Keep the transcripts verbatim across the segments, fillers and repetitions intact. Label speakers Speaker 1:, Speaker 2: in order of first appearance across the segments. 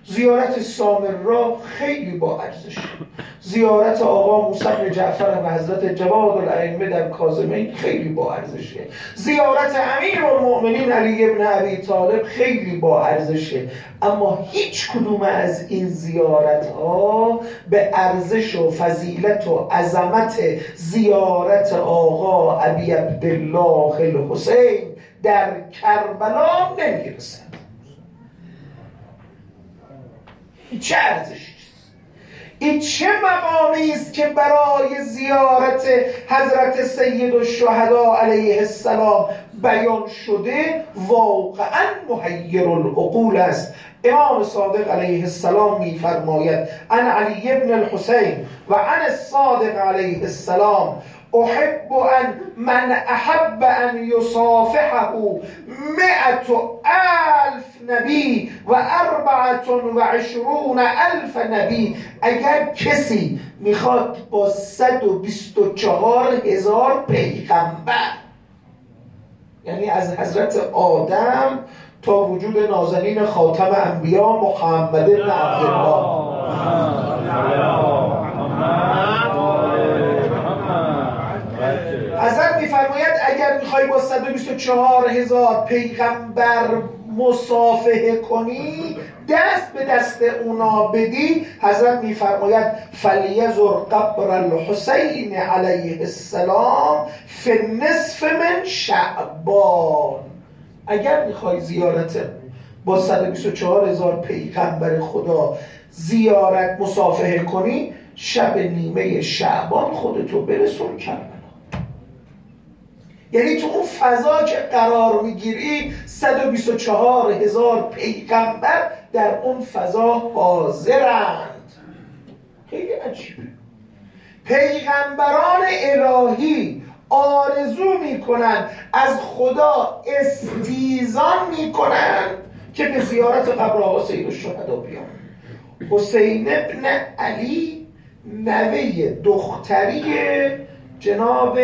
Speaker 1: زیارت سامرا خیلی با ارزشه. زیارت آقا موسی بن جعفر و حضرت جواد الائمه در کاظمین خیلی با ارزشه. زیارت امیرالمؤمنین علی بن ابی طالب خیلی با ارزشه. اما هیچ کدوم از این زیارت ها به ارزش و فضیلت و عظمت زیارت آقا ابی عبدالله الحسین در کربلا نمیرسد. چه ارزشی است؟ این چه مقامی است که برای زیارت حضرت سید الشهدا علیه السلام بیان شده، واقعا محیر العقول است. امام صادق علیه السلام می‌فرماید: انا علی ابن الحسین و انا الصادق علیه السلام احب ان من احب ان یصافحه مئة الف نبی و اربعة و عشرون الف نبی. اگر کسی میخواد با صد و بیست و چهار هزار پیغمبر، یعنی از حضرت آدم تا وجود نازنین خاتم انبیا محمد بن عبدالله، حضرت میفرماید اگر میخوای با صد و بیست و چهار هزار پیغمبر مصافحه کنی، دست به دست اونا بدی، حضرت میفرماید فلیزر قبر الحسین علیه السلام فی النصف من شعبان. اگر میخوای زیارت با صد و بیست و چهار هزار پیغمبر خدا زیارت مصافحه کنی، شب نیمه شعبان خودتو برسون کربلا. یعنی تو اون فضا که قرار میگیری صد و بیست و چهار هزار پیغمبر در اون فضا حاضرند. خیلی عجیبه. پیغمبران الهی آرزو میکنن، از خدا استیزان میکنن که به زیارت قبر آقا سید الشهدا بیان. حسین ابن علی نوه دختری جناب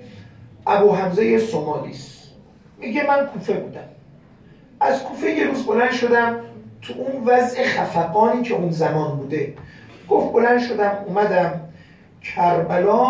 Speaker 1: ابو حمزه سومالیست. میگه من کوفه بودم، از کوفه یه روز بلند شدم تو اون وضع خفقانی که اون زمان بوده. گفت بلند شدم اومدم کربلا،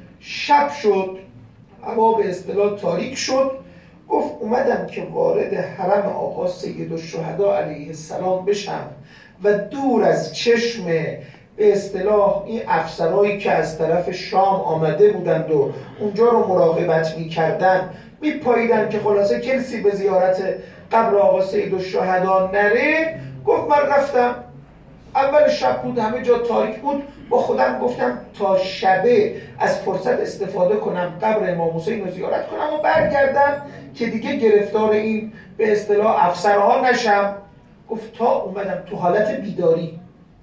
Speaker 1: شب شد، هوا به اصطلاح تاریک شد. گفت اومدم که وارد حرم آقا سید الشهدا علیه السلام بشم و دور از چشم به اصطلاح این افسرهایی که از طرف شام آمده بودند و اونجا رو مراقبت می‌کردن میپاییدن که خلاصه کسی به زیارت قبر آقا سید الشهدا نره. گفت من رفتم، اول شب بود، همه جا تاریک بود، با خودم گفتم تا شبه از فرصت استفاده کنم قبر امام حسین رو زیارت کنم و برگردم که دیگه گرفتار این به اصطلاح افسرها نشم. گفت تا اومدم تو حالت بیداری،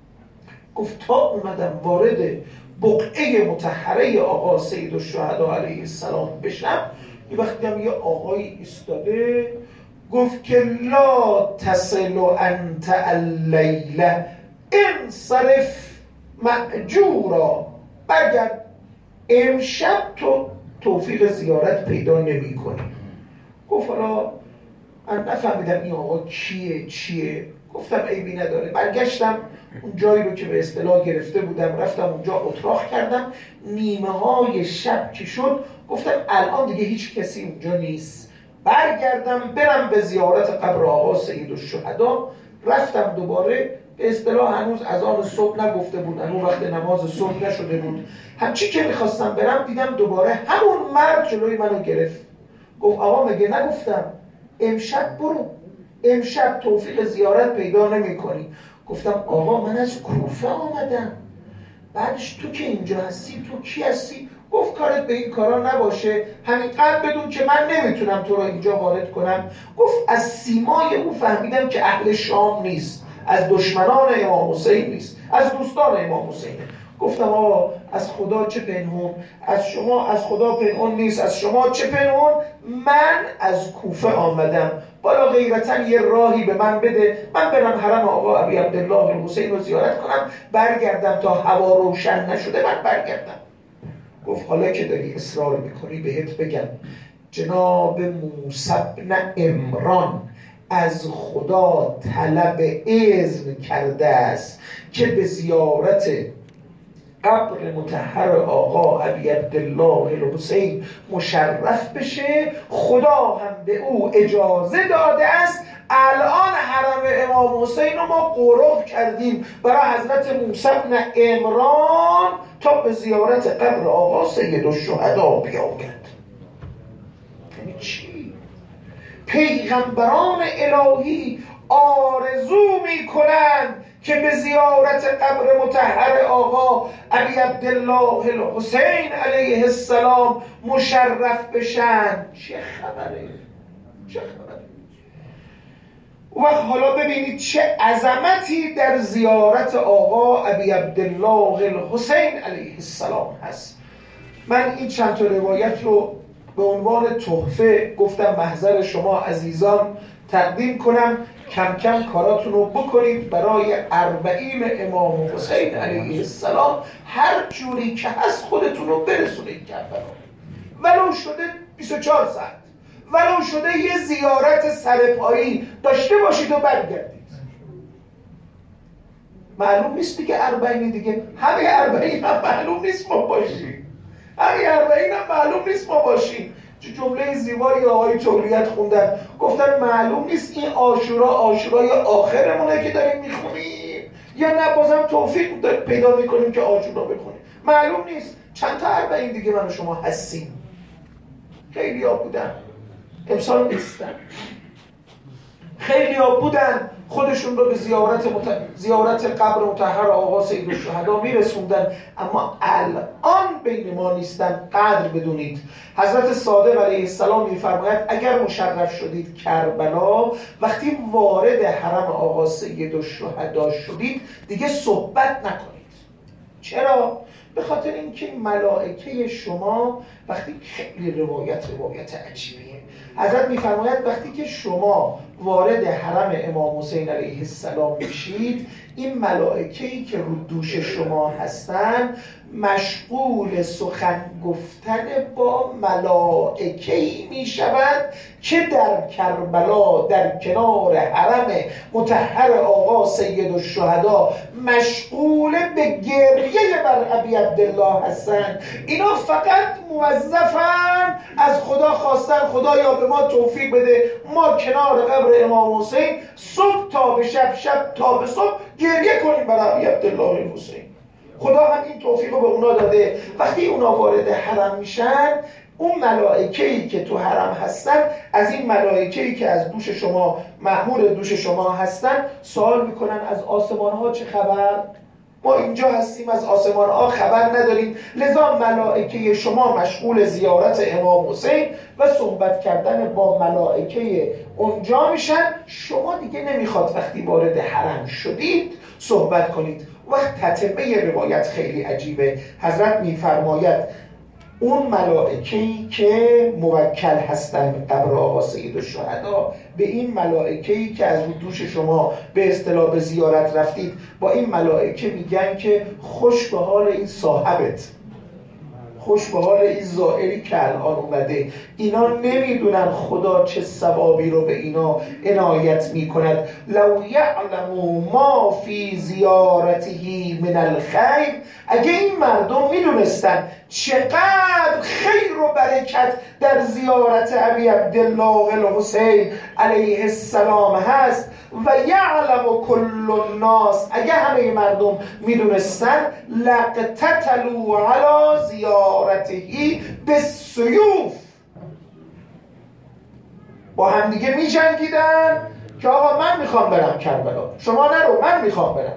Speaker 1: گفت تا اومدم وارد بقعه مطهره آقا سید الشهدا علیه السلام بشم، یه وقتی هم یه آقایی ایستاده گفت که لا تصل انت اللیله انصرف مأجورا، برگرد، امشب تو توفیق زیارت پیدا نمی کنی. گفت حالا من نفهمیدم این آقا کیه چیه. گفتم عیبی نداره. برگشتم اون جایی رو که به اصطلاح گرفته بودم، رفتم اونجا اتراق کردم. نیمه های شب که شد گفتم الان دیگه هیچ کسی اونجا نیست، برگردم برم به زیارت قبر آقا سید الشهدا. رفتم دوباره، به اصطلاح هنوز اذان صبح نگفته بود، هنوز وقت نماز صبح نشده بود. همچی که میخواستم برم دیدم دوباره همون مرد جلوی منو گرفت. گفت آقا مگه نگفتم امشب برو، امشب توفیق زیارت پیدا نمی کنی. گفتم آقا من از کوفه آمدم. بعدش تو که اینجا هستی تو کی هستی؟ گفت کارت به این کارا نباشه، همینقدر بدون که من نمیتونم تو رو اینجا وارد کنم. گفت از سیمای او فهمیدم که اهل شام نیست، از دشمنان امام حسین نیست، از دوستان امام حسینه. گفتم آقا از خدا چه پنهون، از شما از خدا پنهون نیست، از شما چه پنهون، من از کوفه آمدم، بالا غیرتاً یه راهی به من بده، من برم حرم آقا ابی عبدالله الحسین رو زیارت کنم، برگردم تا هوا روشن نشده من برگردم. گفت حالا که داری اصرار میکنی بهت بگم، جناب موسی بن عمران از خدا طلب اذن کرده است که به زیارت قبر مطهر آقا ابی عبدالله الحسین مشرف بشه، خدا هم به او اجازه داده است. الان حرم امام حسین رو ما قرب کردیم برای حضرت موسی بن عمران تا به زیارت قبر آقا سید الشهدا بیاید. یعنی چی؟ پیغمبران الهی آرزو می کنند که به زیارت قبر مطهر آقا ابی عبدالله الحسین علیه السلام مشرف بشن. چه خبره؟ چه خبره؟ و حالا ببینید چه عظمتی در زیارت آقا ابی عبدالله الحسین علیه السلام هست. من این چند تا روایت رو به عنوان تحفه گفتم محضر شما عزیزان تقدیم کنم. کم کم کاراتون رو بکنید برای اربعین امام حسین علیه السلام، هر جوری که هست خودتون رو برسونید کربلا، ولو شده بیست و چهار ساعت، ولو شده یه زیارت سرپایی داشته باشید و برگردید. معلوم نیست دیگه اربعین دیگه، همه اربعین هم معلوم نیست ما باشیم، همه اربعین هم معلوم نیست ما باشیم. جمله زیبایی آقای تولیت خوندن، گفتن معلوم نیست این عاشورا عاشورای آخرمونه که داریم میخونیم یا نه بازم توفیق پیدا میکنیم که عاشورا بخونیم، معلوم نیست. چند تا اربعین دیگه من و شما هستیم. خیلی ها بودن امسال نیستن، خیلی ها بودن خودشون رو به زیارت مت... زیارت قبر مطهر آقا سید الشهدا میرسوندن، اما الان بین ما نیستن. قدر بدونید حضرت صادق علیه السلام میفرماید اگر مشرف شدید کربلا، وقتی وارد حرم آقا سید الشهدا شدید دیگه صحبت نکنید. چرا؟ به خاطر اینکه ملائکه شما وقتی، خیلی روایت روایت عجیبیه، حضرت میفرماید وقتی که شما وارد حرم امام حسین علیه السلام میشید، این ملائکه‌ای که رو دوش شما هستن مشغول سخن گفتن با ملائکه‌ای میشوند که در کربلا در کنار حرم مطهر آقا سید الشهدا مشغول به گریه بر ابی عبدالله هستند. اینا فقط موظفن از خدا خواستن خدایا به ما توفیق بده ما کنار قبر امام حسین صبح تا به شب، شب تا به صبح گریه کنیم برای ابی عبدالله الحسین. خدا هم این توفیق رو به اونا داده. وقتی اونا وارد حرم میشن، اون ملائکه‌ای که تو حرم هستن از این ملائکه‌ای که از دوش شما مأمور دوش شما هستن سوال میکنن از آسمان ها چه خبر؟ ما اینجا هستیم از آسمان ها خبر نداریم. لذا ملائکه شما مشغول زیارت امام حسین و صحبت کردن با ملائکه اونجا میشن. شما دیگه نمیخواد وقتی وارد حرم شدید صحبت کنید. وقت تتمه روایت خیلی عجیبه. حضرت میفرماید اون ملائکه‌ای که موکل هستن قبر آقا سید الشهدا به این ملائکه‌ای که از دوش شما به اصطلاح به زیارت رفتید، با این ملائکه میگن که خوش به حال این صاحبت، خوش به حال این زائری که الان اومده. اینا نمیدونن خدا چه ثوابی رو به اینا عنایت میکند. لو یعلموا ما فی زیارته من الخیر، اگه این مردم میدونستن چقدر خیر و برکت در زیارت ابی عبدالله الحسین علیه السلام هست، و یعلم کل الناس، اگه همه مردم میدونستن، لقتتلوا علی زیارته بالسیوف، با هم دیگه می جنگیدن که آقا من میخوام برم کربلا، شما نرو، من میخوام برم.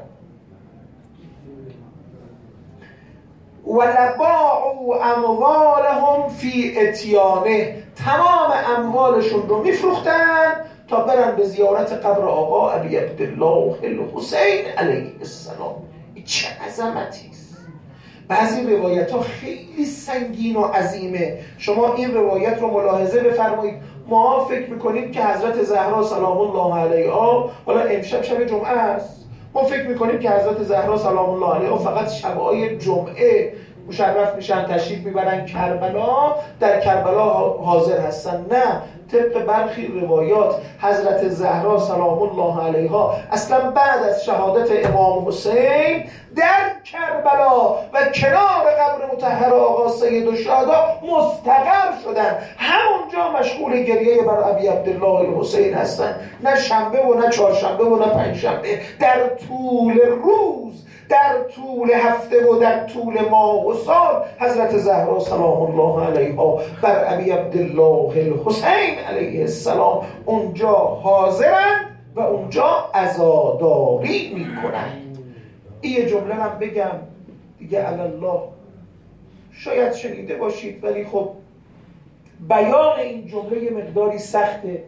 Speaker 1: ولباعوا اموالهم فی اتیانه، تمام اموالشون رو میفروختن تا برن به زیارت قبر آقا ابی عبدالله الحسین علیه السلام. این چه عظمتی است. بعضی روایت ها خیلی سنگین و عظیمه. شما این روایت رو ملاحظه بفرمایید. ما فکر میکنیم که حضرت زهرا سلام الله علیها، حالا امشب شب جمعه است، ما فکر میکنیم که حضرت زهرا سلام الله علیها فقط شبهای جمعه مشرف میشن، تشریف میبرن کربلا، در کربلا حاضر هستن. نه، طبق برخی روایات حضرت زهرا سلام الله علیها اصلا بعد از شهادت امام حسین در کربلا و کنار قبر مطهر آقا سید الشهدا مستقر شدن، همونجا مشغول گریه بر ابی عبدالله الحسین هستن، نه شنبه و نه چهارشنبه و نه پنجشنبه، در طول روز، در طول هفته و در طول ماه و سال حضرت زهرا سلام الله علیها بر ابی عبدالله الحسین علیه السلام اونجا حاضرن و اونجا عزاداری میکنن. این جمله من بگم دیگه الله شاید شنیده باشید، ولی خب بیان این جمله یه مقداری سخته.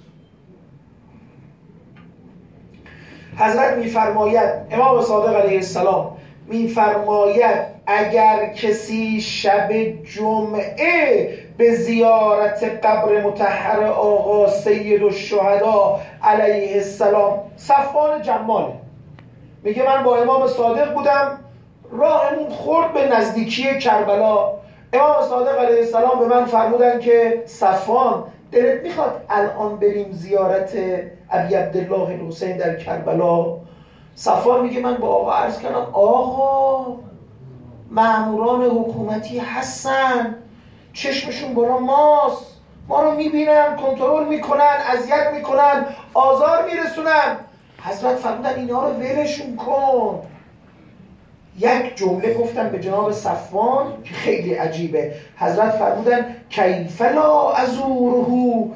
Speaker 1: حضرت میفرماید، امام صادق علیه السلام میفرماید اگر کسی شب جمعه به زیارت قبر مطهر آقا سید الشهدا علیه السلام، صفوان جماله میگه من با امام صادق بودم، راهمون خورد به نزدیکی کربلا، امام صادق علیه السلام به من فرمودن که صفوان دلت میخواد الان بریم زیارت ابی عبدالله الحسین در کربلا؟ صفوان میگه من با آقا عرض کردم آقا ماموران حکومتی هستن، چشمشون بالا ماست، ما رو میبینن، کنترل میکنن، اذیت میکنن، آزار میرسونن. حضرت فرمودن اینا رو ولشون کن. یک جمله گفتن به جناب صفوان که خیلی عجیبه. حضرت فرمودن کیف لا ازوره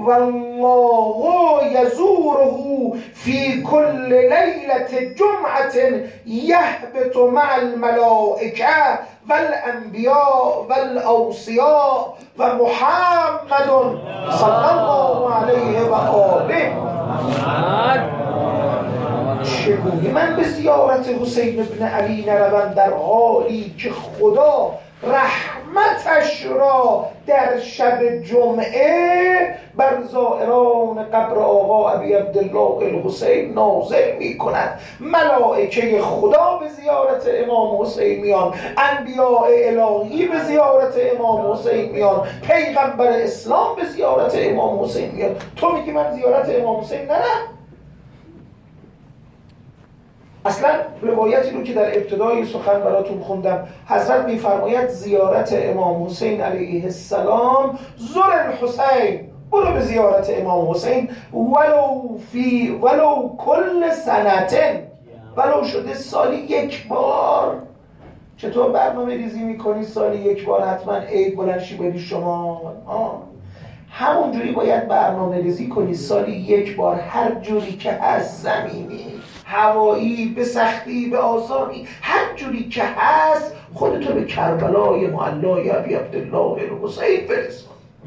Speaker 1: والله یزوره فی کل لیلة جمعة یهبط مع الملائکه والانبیاء والاوصیاء و محمد صلی الله علیه و آله. چگونه من به زیارت حسین ابن علی نروم در حالی که خدا رحمتش را در شب جمعه بر زائران قبر آقا ابی عبدالله الحسین نازل می کند. ملائکه خدا به زیارت امام حسین میان، انبیاء الهی به زیارت امام حسین میان، پیغمبر اسلام به زیارت امام حسین میان. تو میگی من زیارت امام حسین نرم؟ اصلا روایتی رو که در ابتدای سخن براتون خوندم، حضرت میفرماید زیارت امام حسین علیه السلام زر الحسین، برو به زیارت امام حسین ولو فی ولو کل سنتن، ولو شده سالی یک بار. چطور برنامه ریزی میکنی سالی یک بار حتما عید بلنشی بری شما؟ آه. همونجوری باید برنامه ریزی کنی سالی یک بار، هر جوری که هست، زمینی، هوایی، به سختی، به آسانی، هر جوری که هست خودتو به کربلای معلای ابی عبدالله الحسین برسون.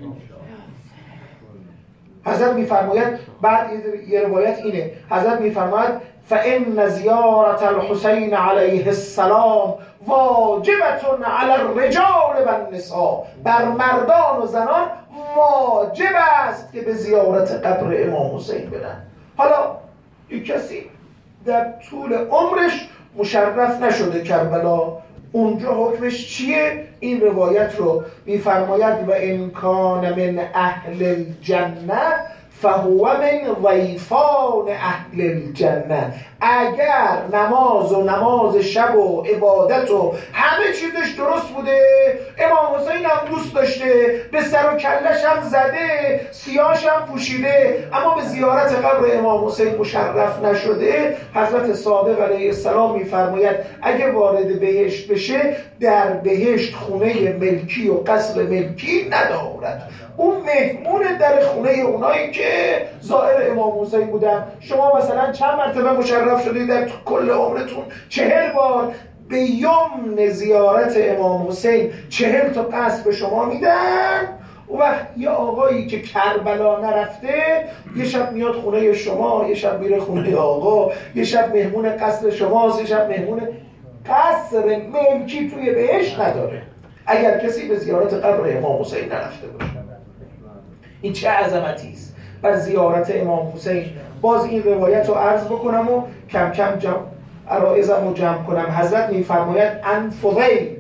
Speaker 1: حضرت میفرماید بعد یه روایت اینه، حضرت میفرماید فإن زیارت الحسین علیه السلام واجبة علی الرجال و النساء، بر مردان و زنان واجب است که به زیارت قبر امام حسین برن. حالا یک کسی در طول عمرش مشرف نشده کربلا، اونجا حکمش چیه؟ این روایت رو میفرماید و ان کان من اهل الجنه فهو من ضیفان اهل الجنه. اگر نماز و نماز شب و عبادت و همه چیزش درست بوده، امام حسین هم دوست داشته، به سر و کلش هم زده، سیاش هم پوشیده، اما به زیارت قبر امام حسین مشرف نشده، حضرت صادق علیه السلام میفرماید اگه وارد بهشت بشه در بهشت خونه ملکی و قصر ملکی ندارد، اون مهمون در خونه اونایی که زائر امام حسین بودن. شما مثلا چند مرتبه مشرف شدید در کل عمرتون؟ چهل بار. به یوم زیارت امام حسین چهل تا قصر به شما میدن. و وقت یه آقایی که کربلا نرفته یه شب میاد خونه شما، یه شب میره خونه آقا، یه شب مهمون قصر شماست، یه شب مهمون قصر ملکی توی بهشت نداره اگر کسی به زیارت قبر امام حسین نرفته باشه. این چه عظمتی است بر زیارت امام حسین. باز این روایت رو عرض بکنم و کم کم جمع عرائزم رو جمع کنم. حضرت میفرماید ان فضیل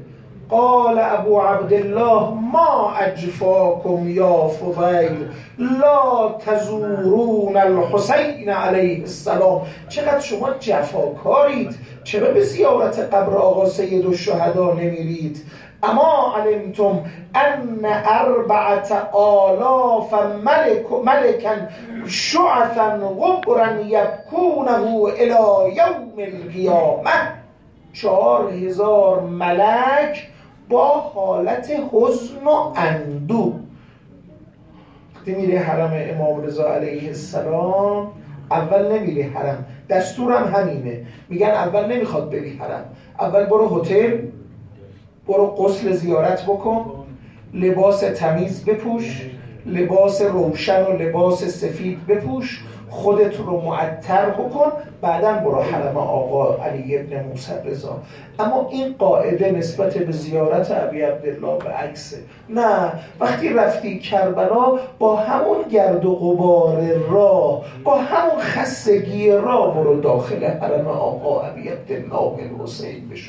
Speaker 1: قال ابو عبدالله ما اجفاکم یا فضیل لا تزورون الحسین علیه السلام. چقدر شما جفاکارید، چرا به زیارت قبر آقا سید الشهدا نمیرید؟ اما علمتم ان اربعت آلاف ملک ملکا شعثا غبرا یبکونه الی یوم القیامه. چهار هزار ملک با حالت حزن و اندوه. وقتی میره حرم امام رضا علیه السلام، اول نمیره حرم، دستورم همینه، میگن اول نمیخواد بری حرم، اول برو هتل، برو غسل زیارت بکن، لباس تمیز بپوش، لباس روشن و لباس سفید بپوش، خودت رو معطر بکن، بعداً برو حرم آقا علی ابن موسی رضا. اما این قاعده نسبت به زیارت ابی عبدالله به عکسه. نه، وقتی رفتی کربلا با همون گرد و غبار راه، با همون خستگی راه، برو داخل حرم آقا ابی عبدالله الحسین بشو.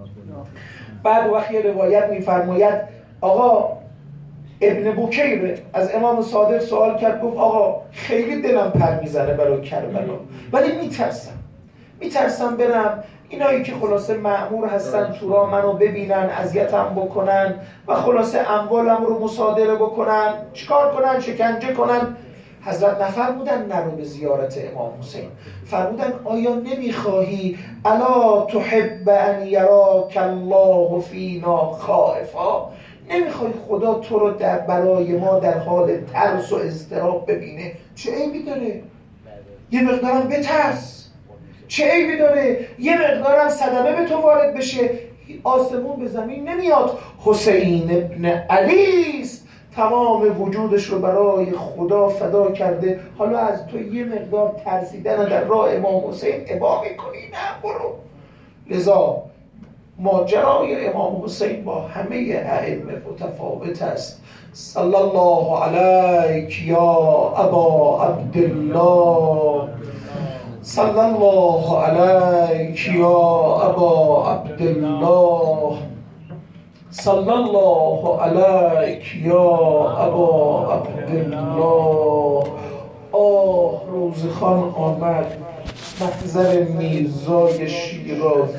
Speaker 1: بعد وقتی روایت میفرماید آقا ابن بکیر از امام صادق سوال کرد، گفت آقا خیلی دلم پر میزنه برای کربلا، ولی میترسم میترسم برم، اینایی که خلاصه مأمور هستن تورا منو ببینن، اذیتم بکنن و خلاصه اموالم رو مصادره بکنن، چیکار کنن؟ شکنجه کنن. حضرت نفرمودن نرو به زیارت امام حسین، فرمودن آیا نمیخواهی الا تحب ان یراک الله فینا خائفا؟ نمیخوای خدا تو رو در برای ما در حال ترس و اضطراب ببینه؟ چه عیبی داره؟ یه مقدارم بترس. چه عیبی داره؟ یه مقدارم صدمه به تو وارد بشه. آسمون به زمین نمیاد. حسین ابن علی است، تمام وجودش رو برای خدا فدا کرده، حالا از تو یه مقدار ترسیدن در راه امام حسین ابا میکنی؟ نه، برو. لذا ماجرای امام حسین با همه ائمه متفاوت است. صلی الله علیک یا ابا عبدالله، صلی الله علیک یا ابا عبدالله، صلی الله علیک یا ابا عبدالله. آه، روزخان آمد، محضر میرزای شیراز.